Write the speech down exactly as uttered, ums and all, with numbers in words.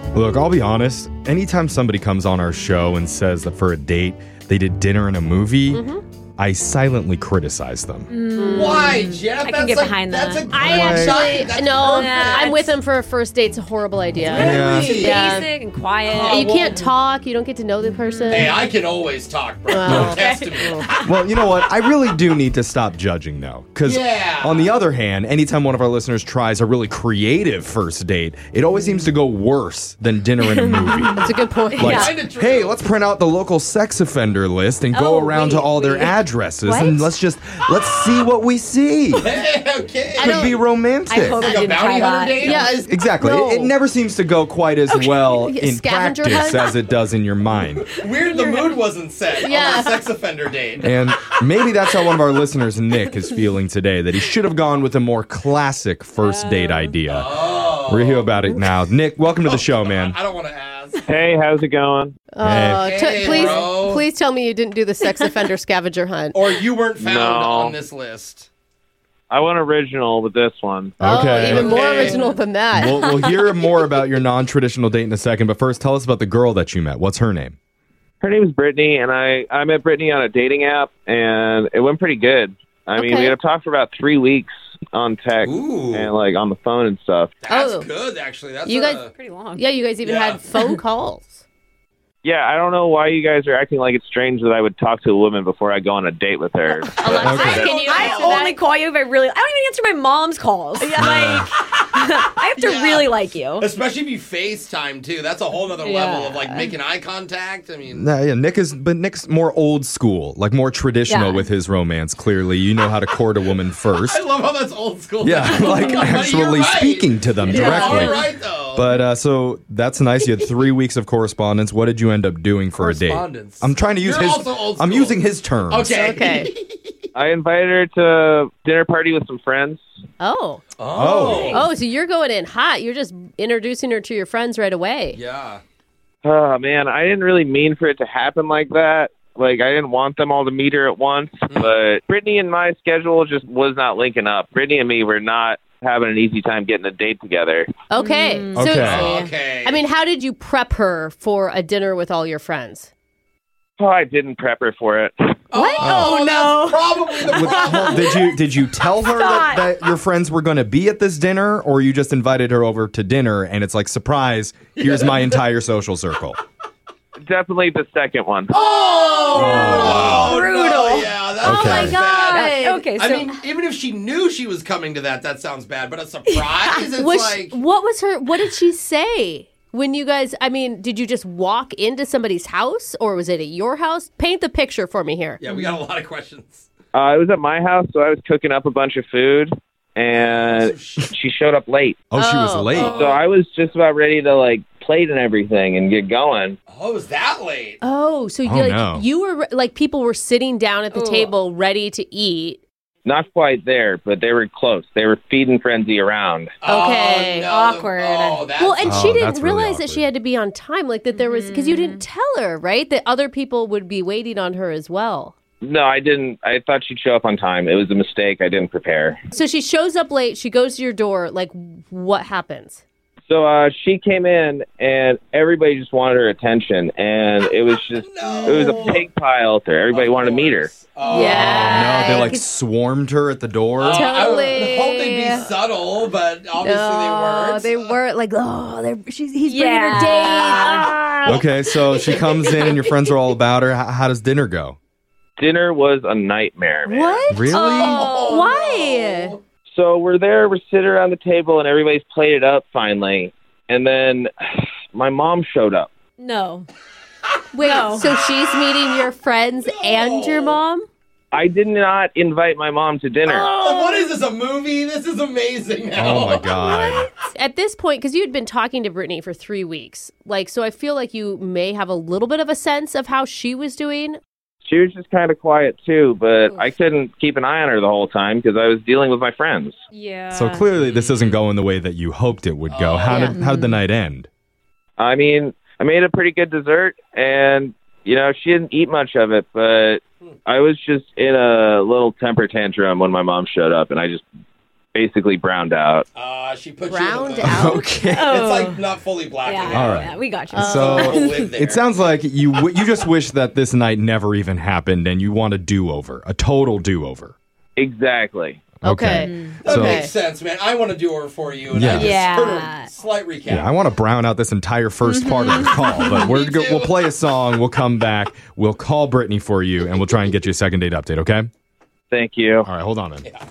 Look, I'll be honest. Anytime somebody comes on our show and says that for a date, they did dinner and a movie, mm-hmm. I silently criticize them. Mm. Why, Jeff? I can that's get like, behind that's that. A I actually, that's no, yeah, I'm with him for a first date. It's a horrible idea. Really? Yeah. Basic and quiet. Oh, you well, can't talk. You don't get to know the person. Hey, I can always talk, bro. Well, don't test me. Well, you know what? I really do need to stop judging, though. Because yeah. on the other hand, anytime one of our listeners tries a really creative first date, it always seems to go worse than dinner and a movie. That's a good point. Like, yeah. hey, let's print out the local sex offender list and go oh, around wait, to all their wait. addresses What? and let's just let's see what we see. Hey, okay. Could be romantic. I totally like a didn't bounty try hunter that. date? Yeah, exactly. No. It, it never seems to go quite as well in Scavenger practice hunt? as it does in your mind. Weird the mood wasn't set Yeah. on the sex offender date. And maybe that's how one of our listeners, Nick, is feeling today, that he should have gone with a more classic first date idea. Oh. We're here about it now. Nick, welcome to the show, man. I don't want to ask. Hey, how's it going? Uh, Hey. t- Hey, please, bro. please tell me you didn't do the sex offender scavenger hunt. Or you weren't found No. on this list. I went original with this one. Okay. Oh, even more Okay. original than that. We'll, we'll hear more about your non-traditional date in a second, but first tell us about the girl that you met. What's her name? Her name is Brittany, and I, I met Brittany on a dating app, and it went pretty good. I mean, Okay. we had talked for about three weeks on text Ooh. and like on the phone and stuff. That's Oh. good, actually. That's You a, guys- Pretty long. yeah, you guys even Yeah. had phone calls. Yeah, I don't know why you guys are acting like it's strange that I would talk to a woman before I go on a date with her. Alexis, Okay. can you I answer only that? call you if I really. I don't even answer my mom's calls. Yeah. Like, I have to Yeah. really like you. Especially if you FaceTime, too. That's a whole other Yeah. level of, like, making eye contact. I mean... Nah, yeah, Nick is, but Nick's more old school, like more traditional Yeah. with his romance. Clearly, you know how to court a woman first. I love how that's old school. Yeah, like But you're actually right. speaking to them Yeah, directly. you're right, though. But uh, so that's nice. You had three weeks of correspondence. What did you end up doing for a date? Correspondence. I'm trying to use You're his. also old I'm school. using his terms. Okay. Okay. I invited her to a dinner party with some friends. Oh. Oh. Oh, so you're going in hot. You're just introducing her to your friends right away. Yeah. Oh, man, I didn't really mean for it to happen like that. Like, I didn't want them all to meet her at once, but Brittany and my schedule just was not linking up. Brittany and me were not having an easy time getting a date together. Okay. So, Okay. Okay. I mean, how did you prep her for a dinner with all your friends? Oh, I didn't prep her for it. What? Oh, Oh, no. That's probably the With- problem. did you did you tell her that, Stop. that your friends were going to be at this dinner, or you just invited her over to dinner and it's like, surprise, here's my entire social circle? Definitely the second one. Oh, wow. no, Brutal. yeah, that's Oh, my bad. God. Okay, so I mean, even if she knew she was coming to that, that sounds bad. But a surprise, it's Was like... she- what was her? What did she say when you guys? I mean, did you just walk into somebody's house, or was it at your house? Paint the picture for me here. Yeah, we got a lot of questions. Uh, it was at my house, so I was cooking up a bunch of food, and she showed up late. Oh, she was Oh. late. So I was just about ready to, like, plate and everything and get going. Oh, it was that late? Oh, so you Oh, like no. you were like people were sitting down at the Ugh. table ready to eat. Not quite there, but they were close. They were feeding frenzy around. Okay. Oh, no. Awkward. Oh, that's... Well, and Oh, she that's didn't really realize that she awkward. had to be on time, like that there was because you didn't tell her, right? That other people would be waiting on her as well. No, I didn't. I thought she'd show up on time. It was a mistake. I didn't prepare. So she shows up late. She goes to your door. Like, what happens? So uh, she came in, and everybody just wanted her attention, and it was just No. it was a pig pile out there. Everybody Of wanted to meet her. course. Oh. Yeah. No, they like 'cause- swarmed her at the door. Uh, Totally. I would hope they'd be subtle, but obviously they weren't. they weren't like, oh, they're, she's, he's bringing Yeah. her date. Ah. Okay, so she comes in and your friends are all about her. How, how does dinner go? Dinner was a nightmare, man. What? Really? Oh, why? no. So we're there, we're sitting around the table, and everybody's plated up finally. And then my mom showed up. no. Wait, No. so she's meeting your friends and your mom? I did not invite my mom to dinner. Oh, what is this, a movie? This is amazing now. Oh my god. At this point, because you had been talking to Brittany for three weeks, like, so I feel like you may have a little bit of a sense of how she was doing. She was just kind of quiet too, but I couldn't keep an eye on her the whole time because I was dealing with my friends. Yeah. So clearly this isn't going the way that you hoped it would go. Oh, How yeah. did how did the night end? I mean, I made a pretty good dessert, and, you know, she didn't eat much of it, but I was just in a little temper tantrum when my mom showed up, and I just basically browned out. Uh, she put Browned you in the out? Okay. Oh. It's like not fully black. Yeah, and All white. right. yeah, we got you. So People live there. it sounds like you w- you just wish that this night never even happened, and you want a do-over, a total do-over. Exactly. Okay. That So makes sense, man. I want to do over for you. And Yeah. I just Yeah. heard a slight recap. yeah, I want to brown out this entire first part of the call, but we're Me go- too. we'll play a song, we'll come back, we'll call Brittany for you, and we'll try and get you a second date update. Okay? Thank you. All right, hold on, man.